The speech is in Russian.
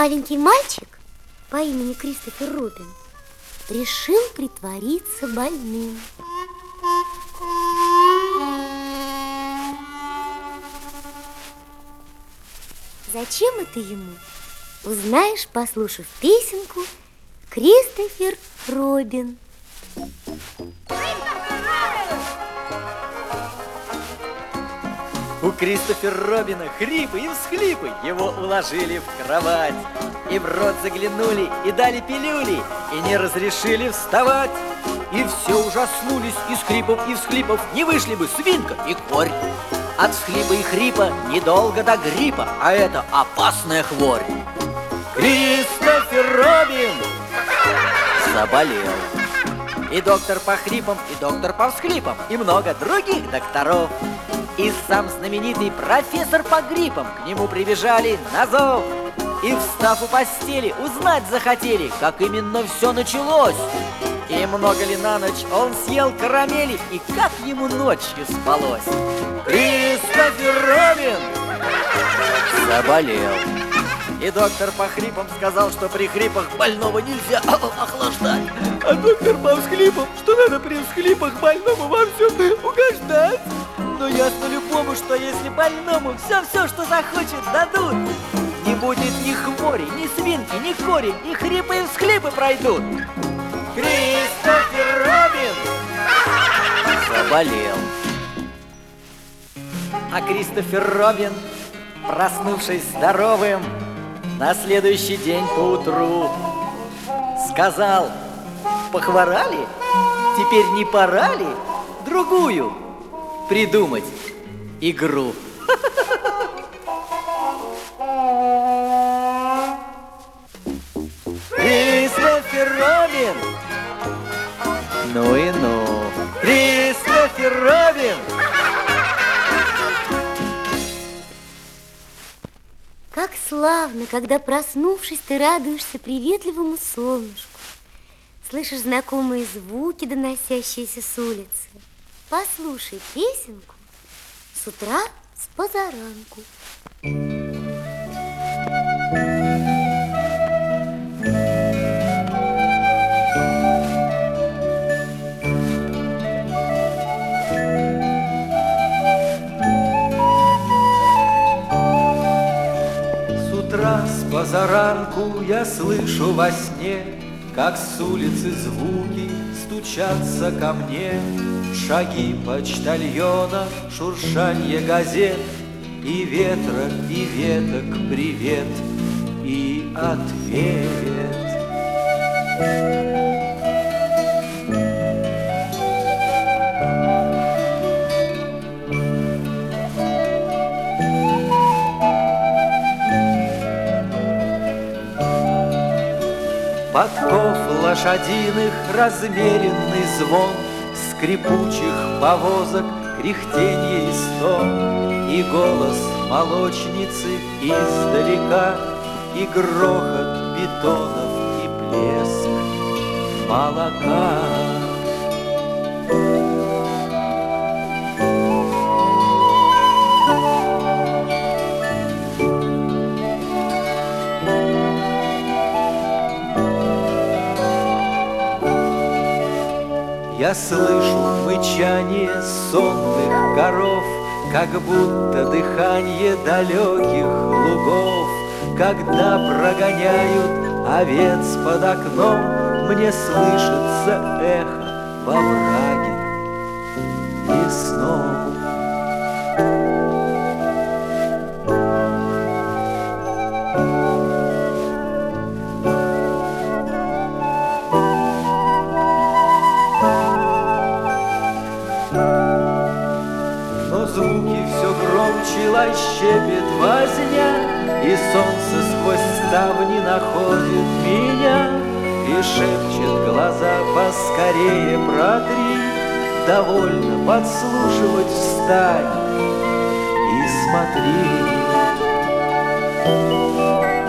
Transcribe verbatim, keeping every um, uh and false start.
маленький мальчик по имени Кристофер Робин решил притвориться больным. Зачем это ему? Узнаешь, послушав песенку «Кристофер Робин». У Кристофера Робина хрипы и всхлипы, его уложили в кровать. И в рот заглянули, и дали пилюли, и не разрешили вставать. И все ужаснулись, из хрипов и всхлипов не вышли бы свинка и корь. От всхлипа и хрипа недолго до гриппа, а это опасная хворь. Кристофер Робин заболел. И доктор по хрипам, и доктор по всхлипам, и много других докторов. И сам знаменитый профессор по гриппам к нему прибежали на зов. И, встав у постели, узнать захотели, как именно все началось. И много ли на ночь он съел карамели, и как ему ночью спалось. Кристофер Робин заболел. И доктор по хрипам сказал, что при хрипах больного нельзя охлаждать. А доктор по всхлипам, что надо при всхлипах больному во всем угождать. Но ясно любому, что если больному все-все, что захочет, дадут, не будет ни хвори, ни свинки, ни кори, и хрипы и всхлипы пройдут. Кристофер Робин заболел. А Кристофер Робин, проснувшись здоровым, на следующий день поутру сказал: похворали? Теперь не пора ли другую придумать игру? Кристофер Робин! Ну и ну! Кристофер Робин! Как славно, когда, проснувшись, ты радуешься приветливому солнышку. Слышишь знакомые звуки, доносящиеся с улицы. Послушай песенку с утра с позаранку. С утра с позаранку я слышу во сне, как с улицы звуки стучатся ко мне. Шаги почтальона, шуршанье газет, и ветра, и веток привет, и ответ. Подков лошадиных размеренный звон, скрипучих повозок кряхтенье и стон, и голос молочницы издалека, и грохот бетонов, и плеск молока. Я слышу мычание сонных коров, как будто дыхание далеких лугов. Когда прогоняют овец под окном, мне слышится эхо во враге лесном. Звуки все громче, лощебет возня, и солнце сквозь ставни находит меня и шепчет глаза: поскорее протри, довольно подслушивать, встань и смотри.